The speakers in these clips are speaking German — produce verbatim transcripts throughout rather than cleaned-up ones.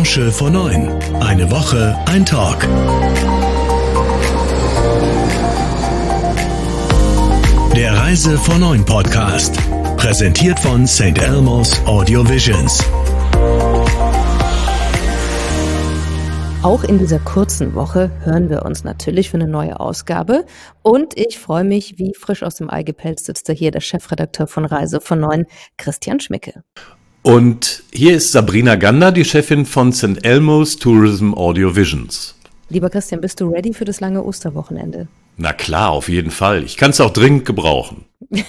Branche vor neun. Eine Woche, ein Talk. Der Reise vor neun Podcast. Präsentiert von Sankt Elmo's Audio Visions. Auch in dieser kurzen Woche hören wir uns natürlich für eine neue Ausgabe. Und ich freue mich, wie frisch aus dem Ei gepelzt sitzt da hier der Chefredakteur von Reise vor neun, Christian Schmicke. Und hier ist Sabrina Gander, die Chefin von Sankt Elmo's Tourism Audio Visions. Lieber Christian, bist du ready für das lange Osterwochenende? Na klar, auf jeden Fall. Ich kann es auch dringend gebrauchen.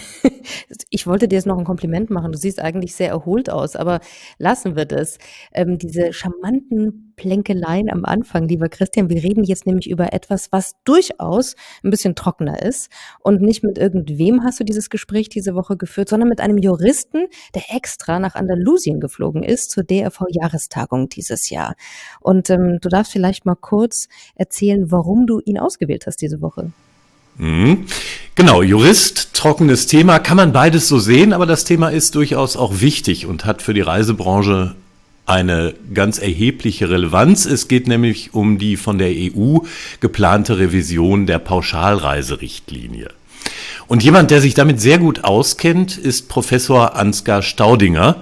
Ich wollte dir jetzt noch ein Kompliment machen. Du siehst eigentlich sehr erholt aus, aber lassen wir das. Ähm, diese charmanten Plänkeleien am Anfang, lieber Christian, wir reden jetzt nämlich über etwas, was durchaus ein bisschen trockener ist. Und nicht mit irgendwem hast du dieses Gespräch diese Woche geführt, sondern mit einem Juristen, der extra nach Andalusien geflogen ist zur D R V-Jahrestagung dieses Jahr. Und ähm, du darfst vielleicht mal kurz erzählen, warum du ihn ausgewählt hast diese Woche. Mhm. Genau, Jurist, trockenes Thema, kann man beides so sehen, aber das Thema ist durchaus auch wichtig und hat für die Reisebranche eine ganz erhebliche Relevanz. Es geht nämlich um die von der E U geplante Revision der Pauschalreiserichtlinie. Und jemand, der sich damit sehr gut auskennt, ist Professor Ansgar Staudinger.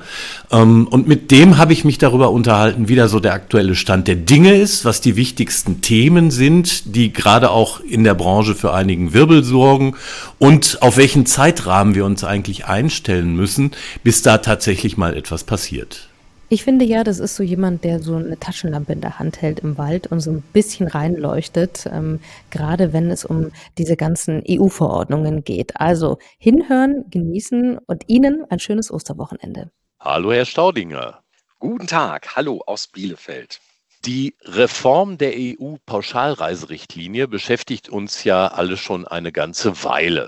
Und mit dem habe ich mich darüber unterhalten, wie da so der aktuelle Stand der Dinge ist, was die wichtigsten Themen sind, die gerade auch in der Branche für einigen Wirbel sorgen und auf welchen Zeitrahmen wir uns eigentlich einstellen müssen, bis da tatsächlich mal etwas passiert. Ich finde ja, das ist so jemand, der so eine Taschenlampe in der Hand hält im Wald und so ein bisschen reinleuchtet, ähm, gerade wenn es um diese ganzen E U-Verordnungen geht. Also hinhören, genießen und Ihnen ein schönes Osterwochenende. Hallo, Herr Staudinger. Guten Tag, hallo aus Bielefeld. Die Reform der E U-Pauschalreiserichtlinie beschäftigt uns ja alle schon eine ganze Weile.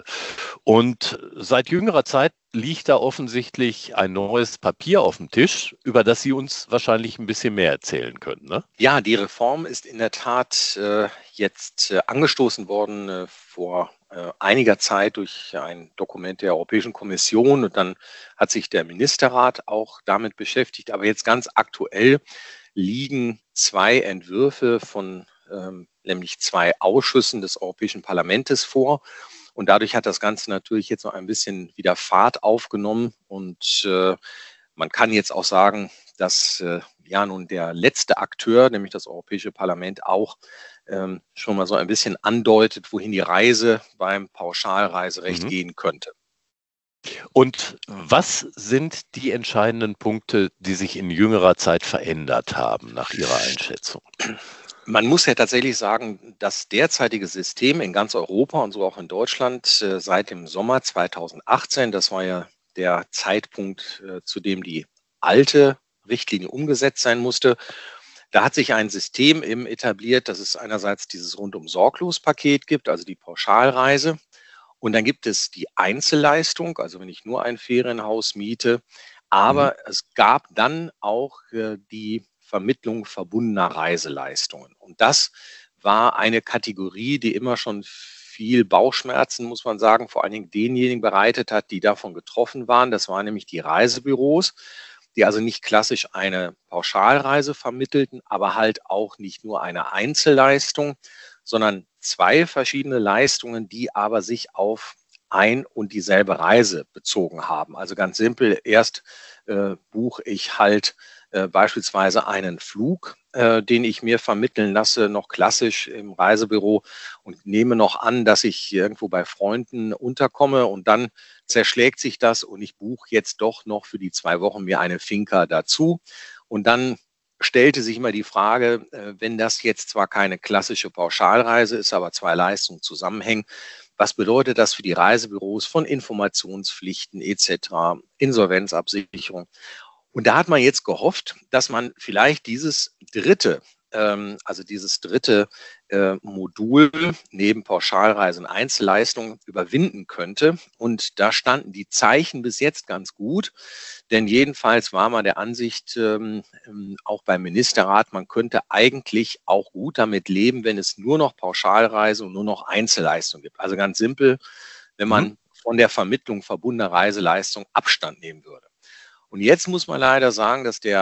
Und seit jüngerer Zeit liegt da offensichtlich ein neues Papier auf dem Tisch, über das Sie uns wahrscheinlich ein bisschen mehr erzählen können, ne? Ja, die Reform ist in der Tat äh, jetzt äh, angestoßen worden äh, vor äh, einiger Zeit durch ein Dokument der Europäischen Kommission. Und dann hat sich der Ministerrat auch damit beschäftigt. Aber jetzt ganz aktuell liegen zwei Entwürfe von ähm, nämlich zwei Ausschüssen des Europäischen Parlaments vor. Und dadurch hat das Ganze natürlich jetzt noch ein bisschen wieder Fahrt aufgenommen. Und äh, man kann jetzt auch sagen, dass äh, ja nun der letzte Akteur, nämlich das Europäische Parlament, auch ähm, schon mal so ein bisschen andeutet, wohin die Reise beim Pauschalreiserecht mhm. gehen könnte. Und was sind die entscheidenden Punkte, die sich in jüngerer Zeit verändert haben, nach Ihrer Einschätzung? Man muss ja tatsächlich sagen, das derzeitige System in ganz Europa und so auch in Deutschland äh, seit dem Sommer zweitausendachtzehn, das war ja der Zeitpunkt, äh, zu dem die alte Richtlinie umgesetzt sein musste, da hat sich ein System eben etabliert, dass es einerseits dieses Rundum-Sorglos-Paket gibt, also die Pauschalreise. Und dann gibt es die Einzelleistung, also wenn ich nur ein Ferienhaus miete. Aber mhm. es gab dann auch äh, die Vermittlung verbundener Reiseleistungen. Und das war eine Kategorie, die immer schon viel Bauchschmerzen, muss man sagen, vor allen Dingen denjenigen bereitet hat, die davon getroffen waren. Das waren nämlich die Reisebüros, die also nicht klassisch eine Pauschalreise vermittelten, aber halt auch nicht nur eine Einzelleistung, sondern zwei verschiedene Leistungen, die aber sich auf ein und dieselbe Reise bezogen haben. Also ganz simpel, erst äh, buche ich halt äh, beispielsweise einen Flug, äh, den ich mir vermitteln lasse, noch klassisch im Reisebüro und nehme noch an, dass ich irgendwo bei Freunden unterkomme und dann zerschlägt sich das und ich buche jetzt doch noch für die zwei Wochen mir eine Finca dazu und dann stellte sich immer die Frage, wenn das jetzt zwar keine klassische Pauschalreise ist, aber zwei Leistungen zusammenhängen, was bedeutet das für die Reisebüros von Informationspflichten et cetera, Insolvenzabsicherung? Und da hat man jetzt gehofft, dass man vielleicht dieses dritte, ähm, also dieses dritte äh, Modul neben Pauschalreisen und Einzelleistungen überwinden könnte. Und da standen die Zeichen bis jetzt ganz gut. Denn jedenfalls war man der Ansicht, ähm, auch beim Ministerrat, man könnte eigentlich auch gut damit leben, wenn es nur noch Pauschalreise und nur noch Einzelleistung gibt. Also ganz simpel, wenn man mhm. von der Vermittlung verbundener Reiseleistung Abstand nehmen würde. Und jetzt muss man leider sagen, dass der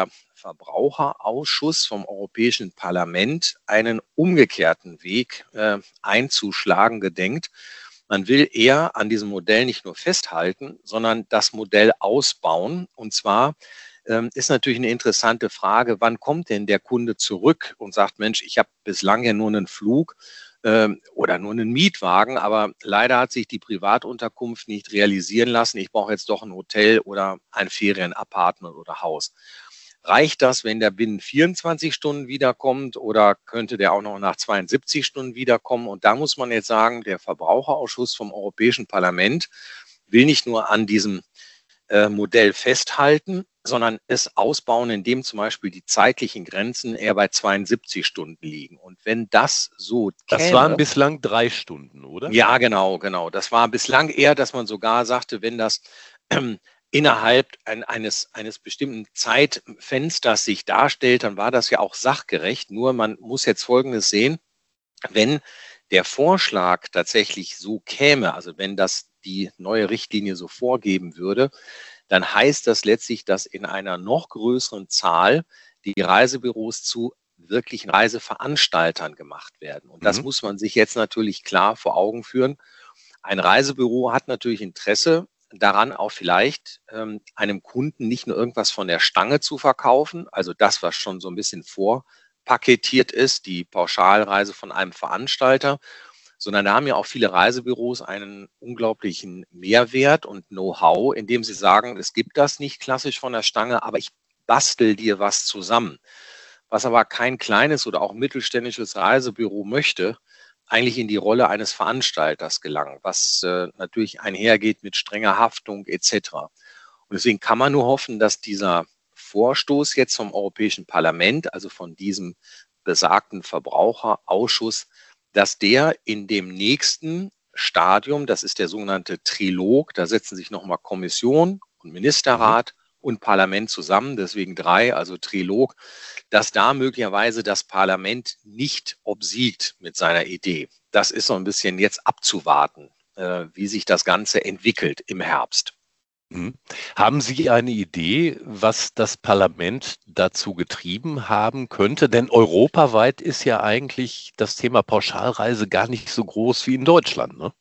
Verbraucherausschuss vom Europäischen Parlament einen umgekehrten Weg äh, einzuschlagen gedenkt. Man will eher an diesem Modell nicht nur festhalten, sondern das Modell ausbauen. Und zwar ähm, ist natürlich eine interessante Frage, wann kommt denn der Kunde zurück und sagt, Mensch, ich habe bislang ja nur einen Flug ähm, oder nur einen Mietwagen, aber leider hat sich die Privatunterkunft nicht realisieren lassen. Ich brauche jetzt doch ein Hotel oder ein Ferienapartment oder Haus. Reicht das, wenn der binnen vierundzwanzig Stunden wiederkommt oder könnte der auch noch nach zweiundsiebzig Stunden wiederkommen? Und da muss man jetzt sagen, der Verbraucherausschuss vom Europäischen Parlament will nicht nur an diesem äh, Modell festhalten, sondern es ausbauen, indem zum Beispiel die zeitlichen Grenzen eher bei zweiundsiebzig Stunden liegen. Und wenn das so Das käme, waren bislang drei Stunden, oder? ja, genau, genau. Das war bislang eher, dass man sogar sagte, wenn das ähm, innerhalb ein, eines, eines bestimmten Zeitfensters sich darstellt, dann war das ja auch sachgerecht. Nur man muss jetzt Folgendes sehen, wenn der Vorschlag tatsächlich so käme, also wenn das die neue Richtlinie so vorgeben würde, dann heißt das letztlich, dass in einer noch größeren Zahl die Reisebüros zu wirklichen Reiseveranstaltern gemacht werden. Und das Mhm. muss man sich jetzt natürlich klar vor Augen führen. Ein Reisebüro hat natürlich Interesse daran, auch vielleicht ähm, einem Kunden nicht nur irgendwas von der Stange zu verkaufen, also das, was schon so ein bisschen vorpaketiert ist, die Pauschalreise von einem Veranstalter, sondern da haben ja auch viele Reisebüros einen unglaublichen Mehrwert und Know-how, indem sie sagen, es gibt das nicht klassisch von der Stange, aber ich bastel dir was zusammen. Was aber kein kleines oder auch mittelständisches Reisebüro möchte, eigentlich in die Rolle eines Veranstalters gelangen, was äh, natürlich einhergeht mit strenger Haftung et cetera. Und deswegen kann man nur hoffen, dass dieser Vorstoß jetzt vom Europäischen Parlament, also von diesem besagten Verbraucherausschuss, dass der in dem nächsten Stadium, das ist der sogenannte Trilog, da setzen sich nochmal Kommission und Ministerrat und Parlament zusammen, deswegen drei, also Trilog, dass da möglicherweise das Parlament nicht obsiegt mit seiner Idee. Das ist so ein bisschen jetzt abzuwarten, äh, wie sich das Ganze entwickelt im Herbst. Mhm. Haben Sie eine Idee, was das Parlament dazu getrieben haben könnte? Denn europaweit ist ja eigentlich das Thema Pauschalreise gar nicht so groß wie in Deutschland, ne?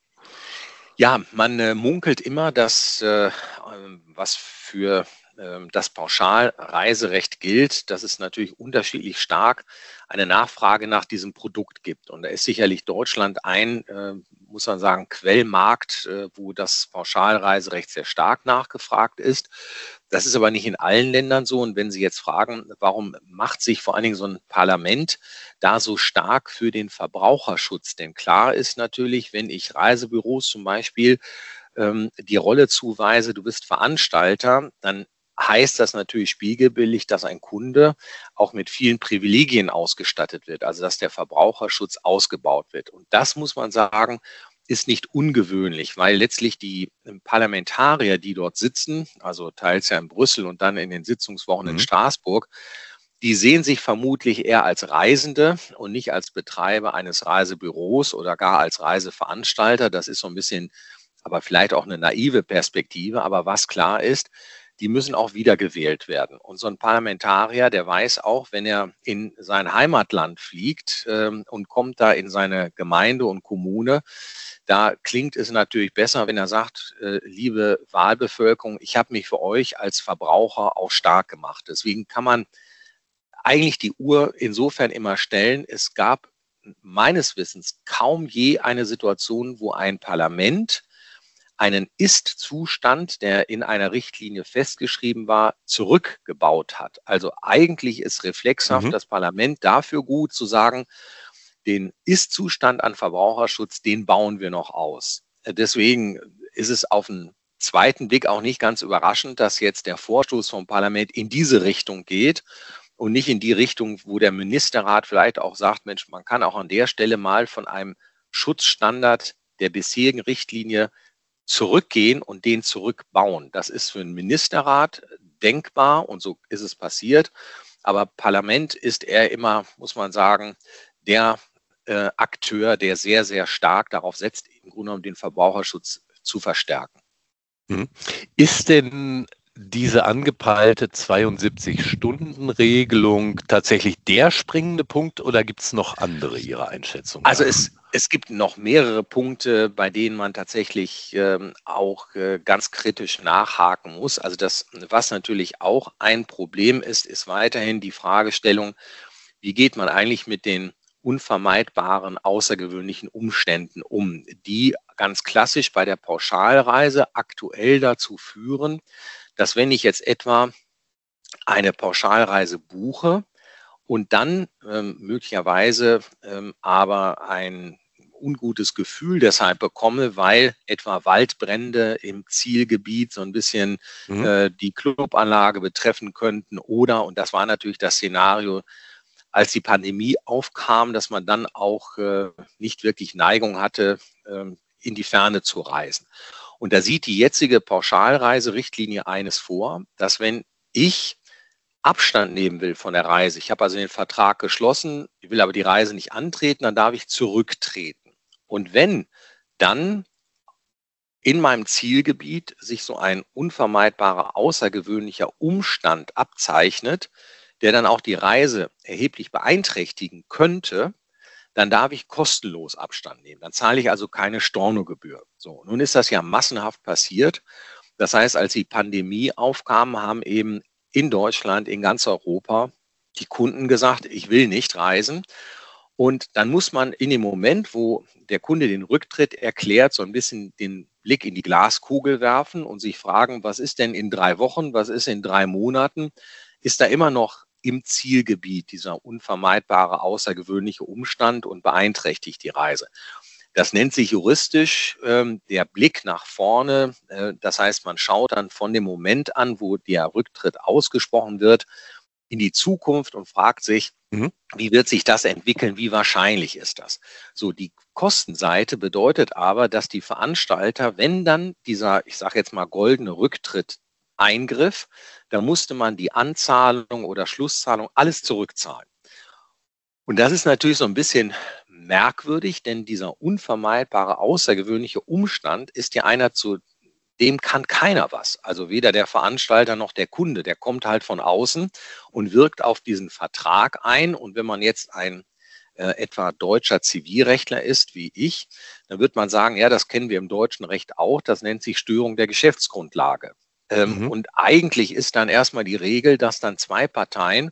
Ja, man äh, munkelt immer, dass äh, was für äh, das Pauschalreiserecht gilt, dass es natürlich unterschiedlich stark eine Nachfrage nach diesem Produkt gibt. Und da ist sicherlich Deutschland ein, äh, muss man sagen, Quellmarkt, äh, wo das Pauschalreiserecht sehr stark nachgefragt ist. Das ist aber nicht in allen Ländern so. Und wenn Sie jetzt fragen, warum macht sich vor allen Dingen so ein Parlament da so stark für den Verbraucherschutz? Denn klar ist natürlich, wenn ich Reisebüros zum Beispiel ähm, die Rolle zuweise, du bist Veranstalter, dann heißt das natürlich spiegelbildlich, dass ein Kunde auch mit vielen Privilegien ausgestattet wird, also dass der Verbraucherschutz ausgebaut wird. Und das muss man sagen, ist nicht ungewöhnlich, weil letztlich die Parlamentarier, die dort sitzen, also teils ja in Brüssel und dann in den Sitzungswochen in Mhm. Straßburg, die sehen sich vermutlich eher als Reisende und nicht als Betreiber eines Reisebüros oder gar als Reiseveranstalter. Das ist so ein bisschen, aber vielleicht auch eine naive Perspektive. Aber was klar ist, die müssen auch wiedergewählt werden. Und so ein Parlamentarier, der weiß auch, wenn er in sein Heimatland fliegt ähm, und kommt da in seine Gemeinde und Kommune, da klingt es natürlich besser, wenn er sagt, äh, liebe Wahlbevölkerung, ich habe mich für euch als Verbraucher auch stark gemacht. Deswegen kann man eigentlich die Uhr insofern immer stellen. Es gab meines Wissens kaum je eine Situation, wo ein Parlament einen Ist-Zustand, der in einer Richtlinie festgeschrieben war, zurückgebaut hat. Also eigentlich ist reflexhaft Mhm. das Parlament dafür gut zu sagen, den Ist-Zustand an Verbraucherschutz, den bauen wir noch aus. Deswegen ist es auf den zweiten Blick auch nicht ganz überraschend, dass jetzt der Vorstoß vom Parlament in diese Richtung geht und nicht in die Richtung, wo der Ministerrat vielleicht auch sagt, Mensch, man kann auch an der Stelle mal von einem Schutzstandard der bisherigen Richtlinie zurückgehen und den zurückbauen. Das ist für einen Ministerrat denkbar und so ist es passiert. Aber Parlament ist eher immer, muss man sagen, der äh, Akteur, der sehr, sehr stark darauf setzt, im Grunde genommen den Verbraucherschutz zu verstärken. Mhm. Ist denn diese angepeilte zweiundsiebzig-Stunden-Regelung tatsächlich der springende Punkt oder gibt es noch andere Ihrer Einschätzung? Also es, es gibt noch mehrere Punkte, bei denen man tatsächlich ähm, auch äh, ganz kritisch nachhaken muss. Also das, was natürlich auch ein Problem ist, ist weiterhin die Fragestellung, wie geht man eigentlich mit den unvermeidbaren, außergewöhnlichen Umständen um, die ganz klassisch bei der Pauschalreise aktuell dazu führen, dass wenn ich jetzt etwa eine Pauschalreise buche und dann ähm, möglicherweise ähm, aber ein ungutes Gefühl deshalb bekomme, weil etwa Waldbrände im Zielgebiet so ein bisschen mhm. äh, die Clubanlage betreffen könnten oder, und das war natürlich das Szenario, als die Pandemie aufkam, dass man dann auch äh, nicht wirklich Neigung hatte, äh, in die Ferne zu reisen. Und da sieht die jetzige Pauschalreiserichtlinie eines vor, dass wenn ich Abstand nehmen will von der Reise, ich habe also den Vertrag geschlossen, ich will aber die Reise nicht antreten, dann darf ich zurücktreten. Und wenn dann in meinem Zielgebiet sich so ein unvermeidbarer, außergewöhnlicher Umstand abzeichnet, der dann auch die Reise erheblich beeinträchtigen könnte, dann darf ich kostenlos Abstand nehmen. Dann zahle ich also keine Stornogebühr. So, nun ist das ja massenhaft passiert. Das heißt, als die Pandemie aufkam, haben eben in Deutschland, in ganz Europa die Kunden gesagt, ich will nicht reisen. Und dann muss man in dem Moment, wo der Kunde den Rücktritt erklärt, so ein bisschen den Blick in die Glaskugel werfen und sich fragen, was ist denn in drei Wochen, was ist in drei Monaten? Ist da immer noch im Zielgebiet dieser unvermeidbare, außergewöhnliche Umstand und beeinträchtigt die Reise. Das nennt sich juristisch ähm, der Blick nach vorne. Äh, das heißt, man schaut dann von dem Moment an, wo der Rücktritt ausgesprochen wird, in die Zukunft und fragt sich, mhm. wie wird sich das entwickeln, wie wahrscheinlich ist das? So, die Kostenseite bedeutet aber, dass die Veranstalter, wenn dann dieser, ich sage jetzt mal, goldene Rücktritt eingriff, da musste man die Anzahlung oder Schlusszahlung alles zurückzahlen. Und das ist natürlich so ein bisschen merkwürdig, denn dieser unvermeidbare, außergewöhnliche Umstand ist ja einer, zu dem kann keiner was. Also weder der Veranstalter noch der Kunde, der kommt halt von außen und wirkt auf diesen Vertrag ein. Und wenn man jetzt ein äh, etwa deutscher Zivilrechtler ist, wie ich, dann wird man sagen, ja, das kennen wir im deutschen Recht auch, das nennt sich Störung der Geschäftsgrundlage. Ähm, mhm. Und eigentlich ist dann erstmal die Regel, dass dann zwei Parteien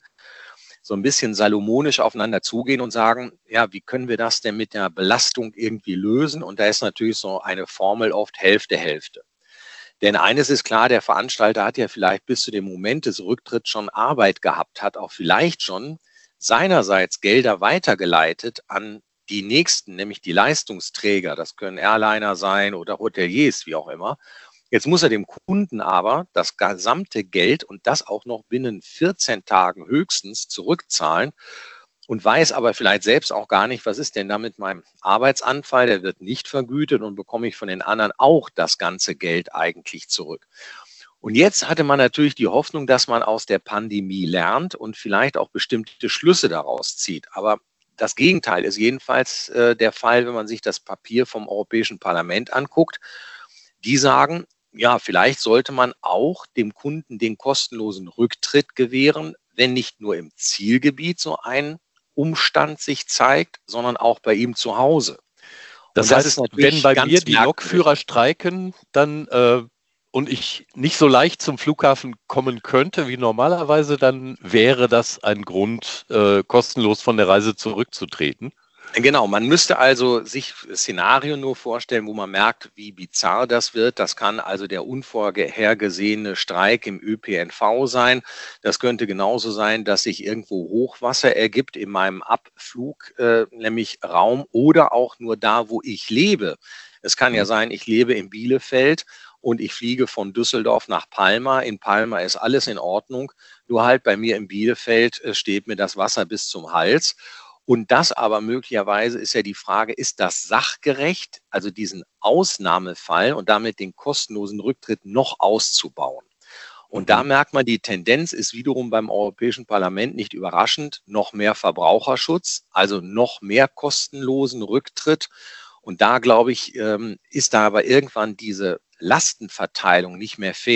so ein bisschen salomonisch aufeinander zugehen und sagen, ja, wie können wir das denn mit der Belastung irgendwie lösen? Und da ist natürlich so eine Formel oft Hälfte, Hälfte. Denn eines ist klar, der Veranstalter hat ja vielleicht bis zu dem Moment des Rücktritts schon Arbeit gehabt, hat auch vielleicht schon seinerseits Gelder weitergeleitet an die Nächsten, nämlich die Leistungsträger. Das können Airliner sein oder Hoteliers, wie auch immer. Jetzt muss er dem Kunden aber das gesamte Geld und das auch noch binnen vierzehn Tagen höchstens zurückzahlen und weiß aber vielleicht selbst auch gar nicht, was ist denn da mit meinem Arbeitsanfall, der wird nicht vergütet und bekomme ich von den anderen auch das ganze Geld eigentlich zurück. Und jetzt hatte man natürlich die Hoffnung, dass man aus der Pandemie lernt und vielleicht auch bestimmte Schlüsse daraus zieht. Aber das Gegenteil ist jedenfalls äh, der Fall, wenn man sich das Papier vom Europäischen Parlament anguckt. Die sagen, ja, vielleicht sollte man auch dem Kunden den kostenlosen Rücktritt gewähren, wenn nicht nur im Zielgebiet so ein Umstand sich zeigt, sondern auch bei ihm zu Hause. Das, das heißt, ist wenn bei mir die Lokführer streiken, dann äh, und ich nicht so leicht zum Flughafen kommen könnte wie normalerweise, dann wäre das ein Grund, äh, kostenlos von der Reise zurückzutreten. Genau, man müsste also sich Szenario nur vorstellen, wo man merkt, wie bizarr das wird. Das kann also der unvorhergesehene Streik im Ö P N V sein. Das könnte genauso sein, dass sich irgendwo Hochwasser ergibt in meinem Abflug, äh, nämlich Raum oder auch nur da, wo ich lebe. Es kann ja sein, ich lebe in Bielefeld und ich fliege von Düsseldorf nach Palma. In Palma ist alles in Ordnung. Nur halt bei mir in Bielefeld äh, steht mir das Wasser bis zum Hals. Und das aber möglicherweise ist ja die Frage, ist das sachgerecht, also diesen Ausnahmefall und damit den kostenlosen Rücktritt noch auszubauen? Und mhm. da merkt man, die Tendenz ist wiederum beim Europäischen Parlament nicht überraschend, noch mehr Verbraucherschutz, also noch mehr kostenlosen Rücktritt. Und da, glaube ich, ist da aber irgendwann diese Lastenverteilung nicht mehr fair.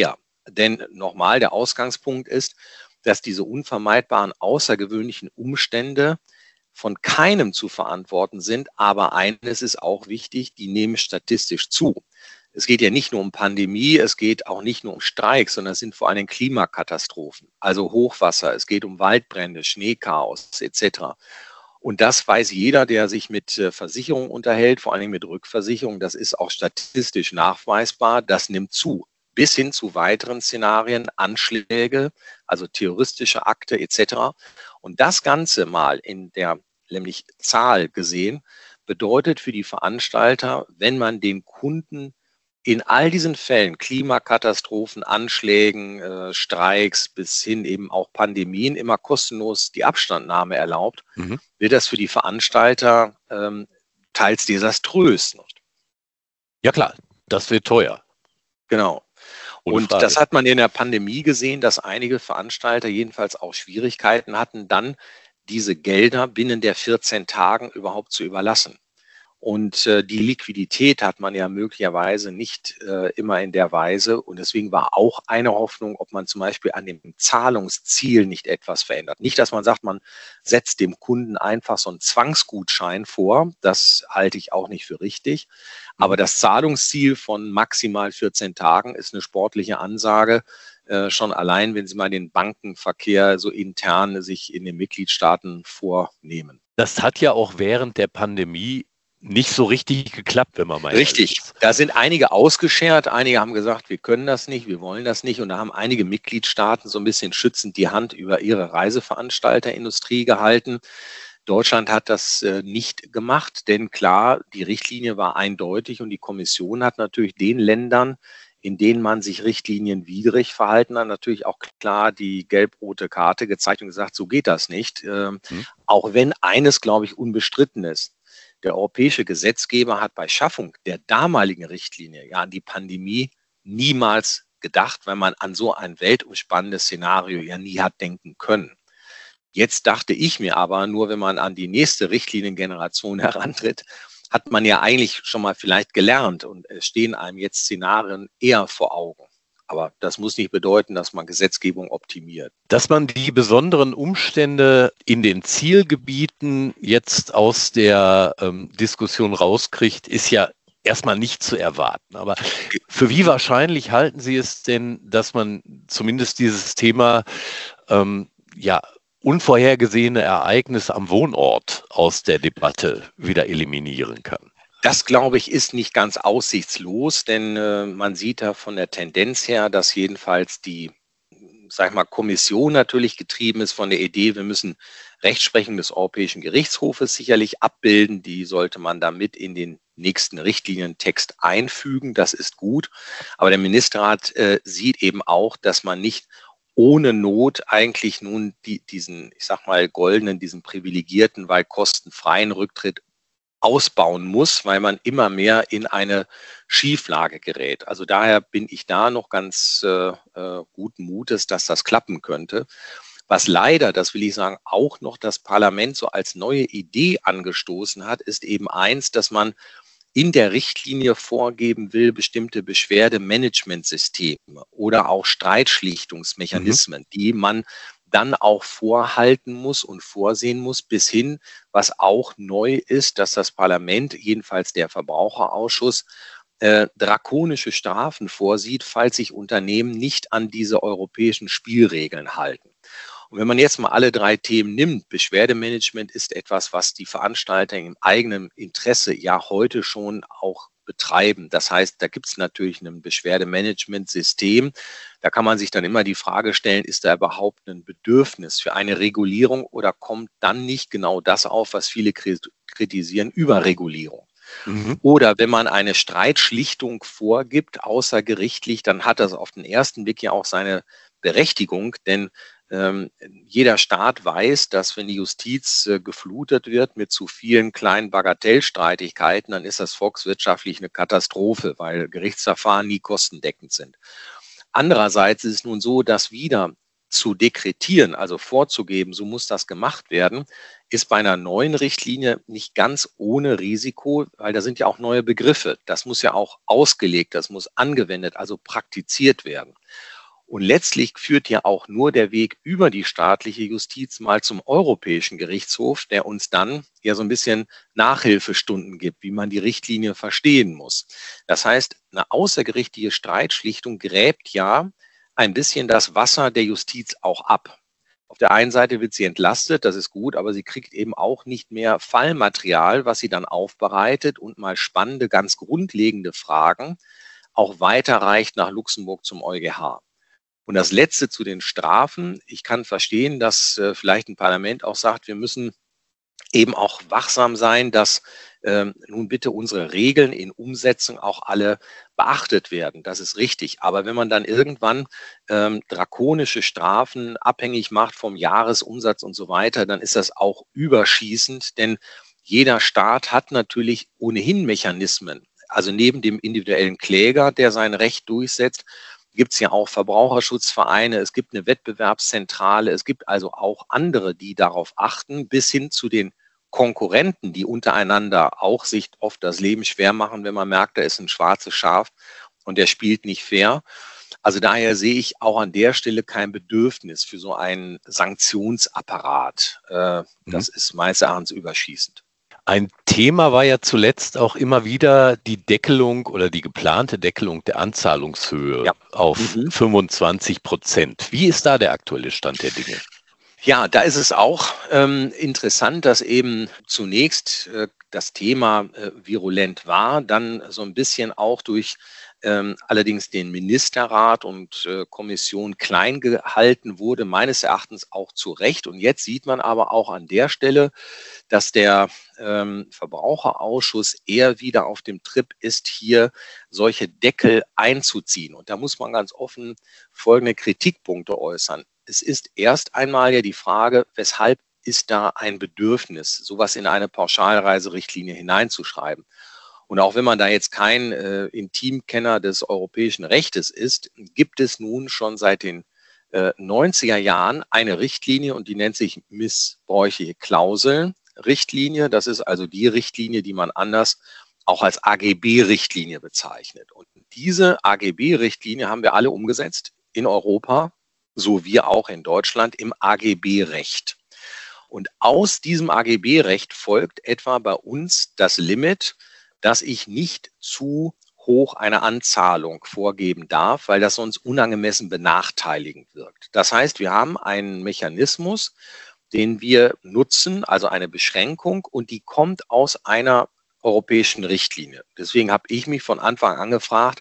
Denn nochmal, der Ausgangspunkt ist, dass diese unvermeidbaren außergewöhnlichen Umstände von keinem zu verantworten sind. Aber eines ist auch wichtig, die nehmen statistisch zu. Es geht ja nicht nur um Pandemie, es geht auch nicht nur um Streiks, sondern es sind vor allem Klimakatastrophen, also Hochwasser, es geht um Waldbrände, Schneechaos et cetera. Und das weiß jeder, der sich mit Versicherungen unterhält, vor allem mit Rückversicherungen. Das ist auch statistisch nachweisbar. Das nimmt zu, bis hin zu weiteren Szenarien, Anschläge, also terroristische Akte et cetera. Und das Ganze mal in der nämlich Zahl gesehen, bedeutet für die Veranstalter, wenn man den Kunden in all diesen Fällen, Klimakatastrophen, Anschlägen, äh, Streiks bis hin eben auch Pandemien, immer kostenlos die Abstandnahme erlaubt, mhm. wird das für die Veranstalter ähm, teils desaströs. Ja klar, das wird teuer. Genau. Ohne Und Frage. Das hat man in der Pandemie gesehen, dass einige Veranstalter jedenfalls auch Schwierigkeiten hatten, dann diese Gelder binnen der vierzehn Tagen überhaupt zu überlassen. Und äh, die Liquidität hat man ja möglicherweise nicht äh, immer in der Weise. Und deswegen war auch eine Hoffnung, ob man zum Beispiel an dem Zahlungsziel nicht etwas verändert. Nicht, dass man sagt, man setzt dem Kunden einfach so einen Zwangsgutschein vor. Das halte ich auch nicht für richtig. Aber das Zahlungsziel von maximal vierzehn Tagen ist eine sportliche Ansage. Äh, schon allein, wenn Sie mal den Bankenverkehr so intern sich in den Mitgliedstaaten vornehmen. Das hat ja auch während der Pandemie nicht so richtig geklappt, wenn man mal Richtig. Da sind einige ausgeschert, einige haben gesagt, wir können das nicht, wir wollen das nicht. Und da haben einige Mitgliedstaaten so ein bisschen schützend die Hand über ihre Reiseveranstalterindustrie gehalten. Deutschland hat das äh, nicht gemacht, denn klar, die Richtlinie war eindeutig und die Kommission hat natürlich den Ländern, in denen man sich richtlinienwidrig verhalten hat, natürlich auch klar die gelb-rote Karte gezeigt und gesagt, so geht das nicht. Ähm, hm. Auch wenn eines, glaube ich, unbestritten ist. Der europäische Gesetzgeber hat bei Schaffung der damaligen Richtlinie ja an die Pandemie niemals gedacht, weil man an so ein weltumspannendes Szenario ja nie hat denken können. Jetzt dachte ich mir aber, nur wenn man an die nächste Richtliniengeneration herantritt, hat man ja eigentlich schon mal vielleicht gelernt und es stehen einem jetzt Szenarien eher vor Augen. Aber das muss nicht bedeuten, dass man Gesetzgebung optimiert. Dass man die besonderen Umstände in den Zielgebieten jetzt aus der ähm, Diskussion rauskriegt, ist ja erstmal nicht zu erwarten. Aber für wie wahrscheinlich halten Sie es denn, dass man zumindest dieses Thema ähm, ja, unvorhergesehene Ereignisse am Wohnort aus der Debatte wieder eliminieren kann? Das, glaube ich, ist nicht ganz aussichtslos, denn äh, man sieht da von der Tendenz her, dass jedenfalls die, sag ich mal, Kommission natürlich getrieben ist von der Idee, wir müssen Rechtsprechung des Europäischen Gerichtshofes sicherlich abbilden. Die sollte man damit in den nächsten Richtlinientext einfügen. Das ist gut. Aber der Ministerrat äh, sieht eben auch, dass man nicht ohne Not eigentlich nun die, diesen, ich sag mal, goldenen, diesen privilegierten, weil kostenfreien Rücktritt ausbauen muss, weil man immer mehr in eine Schieflage gerät. Also daher bin ich da noch ganz äh, guten Mutes, dass das klappen könnte. Was leider, das will ich sagen, auch noch das Parlament so als neue Idee angestoßen hat, ist eben eins, dass man in der Richtlinie vorgeben will, bestimmte Beschwerdemanagementsysteme oder auch Streitschlichtungsmechanismen, mhm. die man dann auch vorhalten muss und vorsehen muss, bis hin, was auch neu ist, dass das Parlament, jedenfalls der Verbraucherausschuss, äh, drakonische Strafen vorsieht, falls sich Unternehmen nicht an diese europäischen Spielregeln halten. Und wenn man jetzt mal alle drei Themen nimmt, Beschwerdemanagement ist etwas, was die Veranstalter im eigenen Interesse ja heute schon auch betreiben. Das heißt, da gibt es natürlich ein Beschwerdemanagementsystem. Da kann man sich dann immer die Frage stellen, ist da überhaupt ein Bedürfnis für eine Regulierung oder kommt dann nicht genau das auf, was viele kritisieren, Überregulierung? Mhm. Oder wenn man eine Streitschlichtung vorgibt, außergerichtlich, dann hat das auf den ersten Blick ja auch seine Berechtigung, denn Ähm, jeder Staat weiß, dass wenn die Justiz äh, geflutet wird mit zu vielen kleinen Bagatellstreitigkeiten, dann ist das volkswirtschaftlich eine Katastrophe, weil Gerichtsverfahren nie kostendeckend sind. Andererseits ist es nun so, dass wieder zu dekretieren, also vorzugeben, so muss das gemacht werden, ist bei einer neuen Richtlinie nicht ganz ohne Risiko, weil da sind ja auch neue Begriffe. Das muss ja auch ausgelegt, das muss angewendet, also praktiziert werden. Und letztlich führt ja auch nur der Weg über die staatliche Justiz mal zum Europäischen Gerichtshof, der uns dann ja so ein bisschen Nachhilfestunden gibt, wie man die Richtlinie verstehen muss. Das heißt, eine außergerichtliche Streitschlichtung gräbt ja ein bisschen das Wasser der Justiz auch ab. Auf der einen Seite wird sie entlastet, das ist gut, aber sie kriegt eben auch nicht mehr Fallmaterial, was sie dann aufbereitet und mal spannende, ganz grundlegende Fragen auch weiterreicht nach Luxemburg zum EuGH. Und das Letzte zu den Strafen. Ich kann verstehen, dass äh, vielleicht ein Parlament auch sagt, wir müssen eben auch wachsam sein, dass ähm, nun bitte unsere Regeln in Umsetzung auch alle beachtet werden. Das ist richtig. Aber wenn man dann irgendwann ähm, drakonische Strafen abhängig macht vom Jahresumsatz und so weiter, dann ist das auch überschießend, denn jeder Staat hat natürlich ohnehin Mechanismen. Also neben dem individuellen Kläger, der sein Recht durchsetzt, gibt es ja auch Verbraucherschutzvereine, es gibt eine Wettbewerbszentrale, es gibt also auch andere, die darauf achten, bis hin zu den Konkurrenten, die untereinander auch sich oft das Leben schwer machen, wenn man merkt, da ist ein schwarzes Schaf und der spielt nicht fair. Also daher sehe ich auch an der Stelle kein Bedürfnis für so einen Sanktionsapparat. Äh, das ist meines Erachtens überschießend. Ein Thema war ja zuletzt auch immer wieder die Deckelung oder die geplante Deckelung der Anzahlungshöhe ja. auf mhm. fünfundzwanzig Prozent. Wie ist da der aktuelle Stand der Dinge? Ja, da ist es auch ähm, interessant, dass eben zunächst äh, das Thema äh, virulent war, dann so ein bisschen auch durch ähm, allerdings den Ministerrat und äh, Kommission klein gehalten wurde, meines Erachtens auch zu Recht. Und jetzt sieht man aber auch an der Stelle, dass der ähm, Verbraucherausschuss eher wieder auf dem Trip ist, hier solche Deckel einzuziehen. Und da muss man ganz offen folgende Kritikpunkte äußern. Es ist erst einmal ja die Frage, weshalb ist da ein Bedürfnis, sowas in eine Pauschalreiserichtlinie hineinzuschreiben. Und auch wenn man da jetzt kein äh, Intimkenner des europäischen Rechtes ist, gibt es nun schon seit den äh, neunziger Jahren eine Richtlinie und die nennt sich missbräuchliche Klauseln. Richtlinie, das ist also die Richtlinie, die man anders auch als A G B-Richtlinie bezeichnet. Und diese A G B-Richtlinie haben wir alle umgesetzt in Europa, so wie auch in Deutschland im A G B-Recht. Und aus diesem A G B-Recht folgt etwa bei uns das Limit, dass ich nicht zu hoch eine Anzahlung vorgeben darf, weil das sonst unangemessen benachteiligend wirkt. Das heißt, wir haben einen Mechanismus, den wir nutzen, also eine Beschränkung, und die kommt aus einer europäischen Richtlinie. Deswegen habe ich mich von Anfang an gefragt,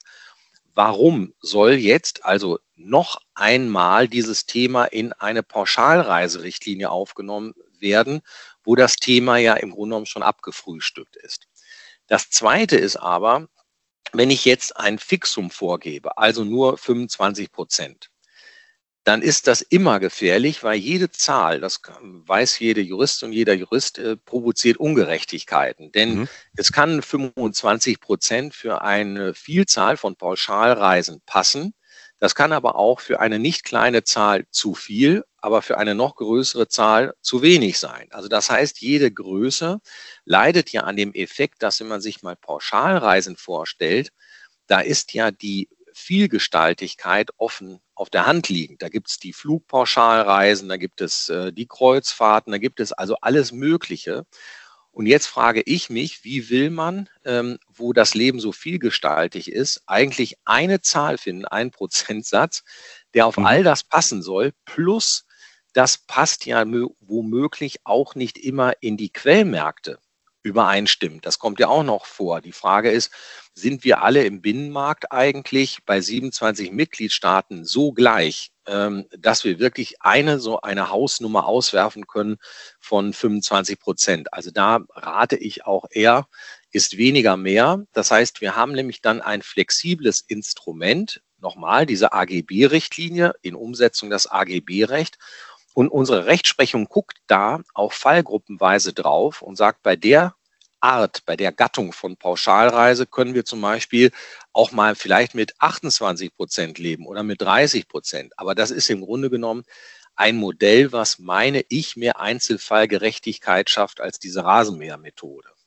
warum soll jetzt also noch einmal dieses Thema in eine Pauschalreiserichtlinie aufgenommen werden, wo das Thema ja im Grunde genommen schon abgefrühstückt ist. Das Zweite ist aber, wenn ich jetzt ein Fixum vorgebe, also nur fünfundzwanzig Prozent, dann ist das immer gefährlich, weil jede Zahl, das weiß jede Juristin und jeder Jurist, äh, provoziert Ungerechtigkeiten. Denn mhm. es kann fünfundzwanzig Prozent für eine Vielzahl von Pauschalreisen passen. Das kann aber auch für eine nicht kleine Zahl zu viel, aber für eine noch größere Zahl zu wenig sein. Also das heißt, jede Größe leidet ja an dem Effekt, dass wenn man sich mal Pauschalreisen vorstellt, da ist ja die Vielgestaltigkeit offen auf der Hand liegend. Da gibt es die Flugpauschalreisen, da gibt es äh, die Kreuzfahrten, da gibt es also alles Mögliche. Und jetzt frage ich mich, wie will man, ähm, wo das Leben so vielgestaltig ist, eigentlich eine Zahl finden, einen Prozentsatz, der auf mhm. all das passen soll, plus das passt ja womöglich auch nicht immer in die Quellmärkte übereinstimmt. Das kommt ja auch noch vor. Die Frage ist, sind wir alle im Binnenmarkt eigentlich bei siebenundzwanzig Mitgliedstaaten so gleich, ähm, dass wir wirklich eine so eine Hausnummer auswerfen können von fünfundzwanzig Prozent? Also da rate ich auch eher, ist weniger mehr. Das heißt, wir haben nämlich dann ein flexibles Instrument, nochmal diese A G B-Richtlinie in Umsetzung das A G B-Recht. Und unsere Rechtsprechung guckt da auch fallgruppenweise drauf und sagt, bei der Art, bei der Gattung von Pauschalreise können wir zum Beispiel auch mal vielleicht mit achtundzwanzig Prozent leben oder mit dreißig Prozent. Aber das ist im Grunde genommen ein Modell, was, meine ich, mehr Einzelfallgerechtigkeit schafft als diese Rasenmähermethode.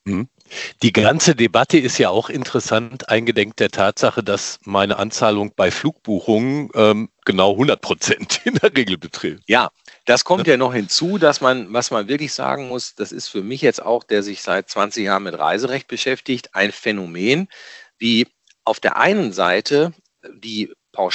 Mhm. Die ganze Debatte ist ja auch interessant, eingedenk der Tatsache, dass meine Anzahlung bei Flugbuchungen ähm, genau hundert Prozent in der Regel beträgt. Ja, das kommt ja noch hinzu, dass man, was man wirklich sagen muss, das ist für mich jetzt auch, der sich seit zwanzig Jahren mit Reiserecht beschäftigt, ein Phänomen, wie auf der einen Seite die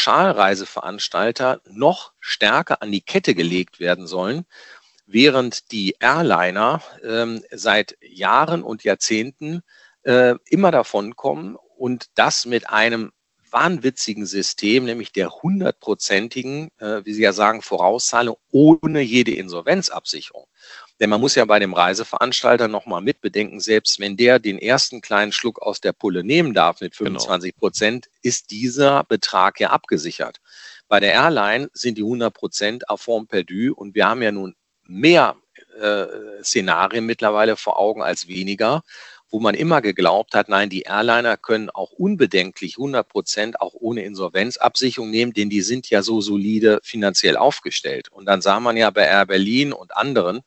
Pauschalreiseveranstalter noch stärker an die Kette gelegt werden sollen, während die Airliner ähm, seit Jahren und Jahrzehnten äh, immer davon kommen und das mit einem wahnwitzigen System, nämlich der hundertprozentigen, äh, wie Sie ja sagen, Vorauszahlung ohne jede Insolvenzabsicherung. Denn man muss ja bei dem Reiseveranstalter nochmal mitbedenken, selbst wenn der den ersten kleinen Schluck aus der Pulle nehmen darf mit fünfundzwanzig Prozent, genau, ist dieser Betrag ja abgesichert. Bei der Airline sind die hundert Prozent à fond perdu und wir haben ja nun mehr äh, Szenarien mittlerweile vor Augen als weniger, wo man immer geglaubt hat, nein, die Airliner können auch unbedenklich hundert Prozent auch ohne Insolvenzabsicherung nehmen, denn die sind ja so solide finanziell aufgestellt. Und dann sah man ja bei Air Berlin und anderen,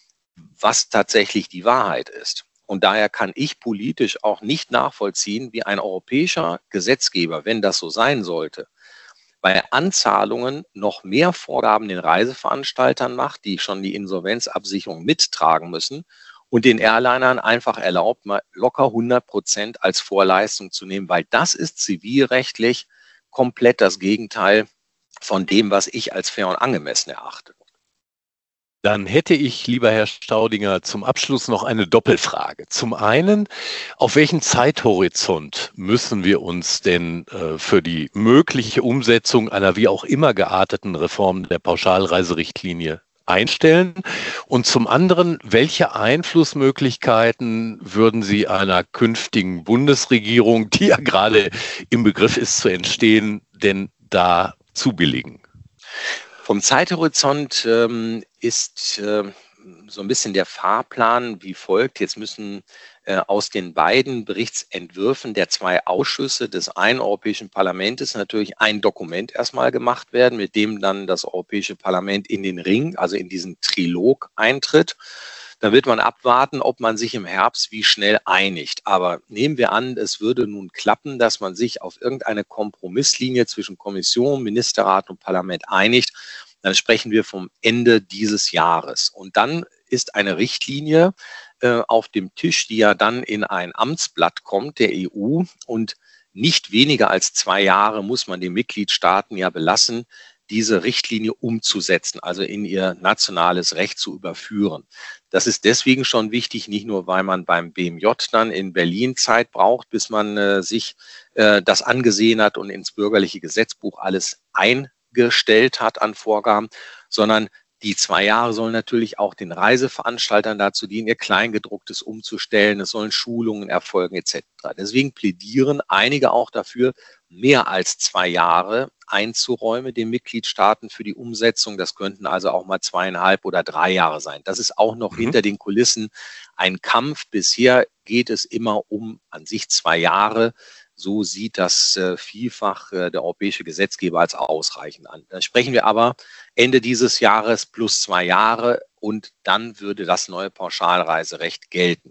was tatsächlich die Wahrheit ist. Und daher kann ich politisch auch nicht nachvollziehen, wie ein europäischer Gesetzgeber, wenn das so sein sollte, bei Anzahlungen noch mehr Vorgaben den Reiseveranstaltern macht, die schon die Insolvenzabsicherung mittragen müssen und den Airlinern einfach erlaubt, mal locker hundert Prozent als Vorleistung zu nehmen, weil das ist zivilrechtlich komplett das Gegenteil von dem, was ich als fair und angemessen erachte. Dann hätte ich, lieber Herr Staudinger, zum Abschluss noch eine Doppelfrage. Zum einen, auf welchen Zeithorizont müssen wir uns denn äh, für die mögliche Umsetzung einer wie auch immer gearteten Reform der Pauschalreiserichtlinie einstellen? Und zum anderen, welche Einflussmöglichkeiten würden Sie einer künftigen Bundesregierung, die ja gerade im Begriff ist zu entstehen, denn da zubilligen? Vom Zeithorizont ähm, ist äh, so ein bisschen der Fahrplan wie folgt. Jetzt müssen äh, aus den beiden Berichtsentwürfen der zwei Ausschüsse des einen Europäischen Parlaments natürlich ein Dokument erstmal gemacht werden, mit dem dann das Europäische Parlament in den Ring, also in diesen Trilog eintritt. Dann wird man abwarten, ob man sich im Herbst wie schnell einigt. Aber nehmen wir an, es würde nun klappen, dass man sich auf irgendeine Kompromisslinie zwischen Kommission, Ministerrat und Parlament einigt. Dann sprechen wir vom Ende dieses Jahres. Und dann ist eine Richtlinie äh, auf dem Tisch, die ja dann in ein Amtsblatt kommt, der E U. Und nicht weniger als zwei Jahre muss man den Mitgliedstaaten ja belassen, diese Richtlinie umzusetzen, also in ihr nationales Recht zu überführen. Das ist deswegen schon wichtig, nicht nur, weil man beim B M J dann in Berlin Zeit braucht, bis man äh, sich äh, das angesehen hat und ins bürgerliche Gesetzbuch alles eingestellt hat an Vorgaben, sondern die zwei Jahre sollen natürlich auch den Reiseveranstaltern dazu dienen, ihr Kleingedrucktes umzustellen. Es sollen Schulungen erfolgen et cetera. Deswegen plädieren einige auch dafür, mehr als zwei Jahre einzuräumen den Mitgliedstaaten für die Umsetzung. Das könnten also auch mal zweieinhalb oder drei Jahre sein. Das ist auch noch mhm. hinter den Kulissen ein Kampf. Bisher geht es immer um an sich zwei Jahre. So sieht das äh, vielfach äh, der europäische Gesetzgeber als ausreichend an. Dann sprechen wir aber Ende dieses Jahres plus zwei Jahre und dann würde das neue Pauschalreiserecht gelten.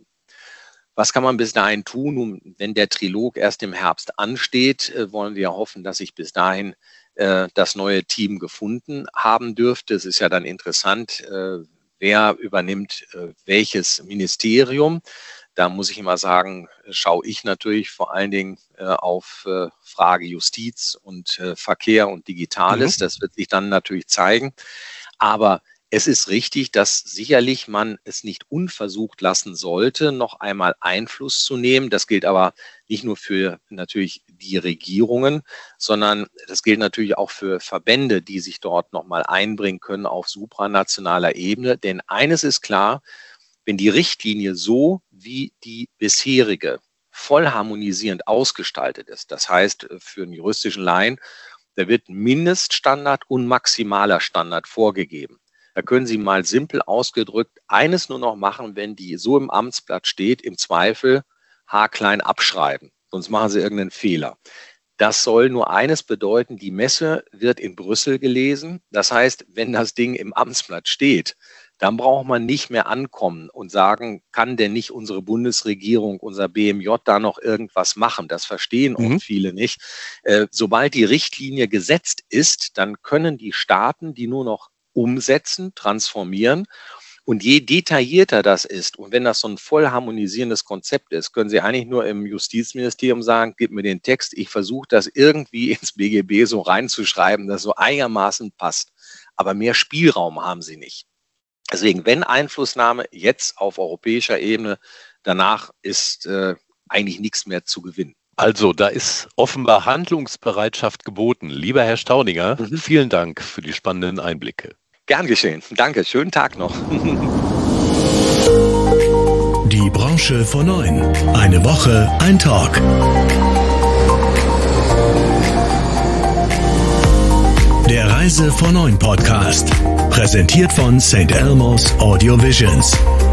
Was kann man bis dahin tun? Und wenn der Trilog erst im Herbst ansteht, äh, wollen wir hoffen, dass sich bis dahin äh, das neue Team gefunden haben dürfte. Es ist ja dann interessant, äh, wer übernimmt äh, welches Ministerium. Da muss ich immer sagen, schaue ich natürlich vor allen Dingen äh, auf äh, Frage Justiz und äh, Verkehr und Digitales. Mhm. Das wird sich dann natürlich zeigen. Aber es ist richtig, dass sicherlich man es nicht unversucht lassen sollte, noch einmal Einfluss zu nehmen. Das gilt aber nicht nur für natürlich die Regierungen, sondern das gilt natürlich auch für Verbände, die sich dort noch mal einbringen können auf supranationaler Ebene. Denn eines ist klar, wenn die Richtlinie so wie die bisherige voll harmonisierend ausgestaltet ist, das heißt für einen juristischen Laien, da wird Mindeststandard und maximaler Standard vorgegeben. Da können Sie mal simpel ausgedrückt eines nur noch machen, wenn die so im Amtsblatt steht, im Zweifel haarklein abschreiben, sonst machen Sie irgendeinen Fehler. Das soll nur eines bedeuten, die Messe wird in Brüssel gelesen. Das heißt, wenn das Ding im Amtsblatt steht, dann braucht man nicht mehr ankommen und sagen, kann denn nicht unsere Bundesregierung, unser B M J da noch irgendwas machen? Das verstehen Mhm. oft viele nicht. Äh, sobald die Richtlinie gesetzt ist, dann können die Staaten die nur noch umsetzen, transformieren. Und je detaillierter das ist, und wenn das so ein voll harmonisierendes Konzept ist, können Sie eigentlich nur im Justizministerium sagen, gib mir den Text, ich versuche das irgendwie ins B G B so reinzuschreiben, dass so einigermaßen passt. Aber mehr Spielraum haben Sie nicht. Deswegen, wenn Einflussnahme jetzt auf europäischer Ebene, danach ist äh, eigentlich nichts mehr zu gewinnen. Also, da ist offenbar Handlungsbereitschaft geboten. Lieber Herr Staudinger, Mhm. vielen Dank für die spannenden Einblicke. Gern geschehen. Danke. Schönen Tag noch. Die Branche vor neun. Eine Woche, ein Talk. Der Reise vor neun Podcast. Präsentiert von Sankt Elmo's Audio Visions.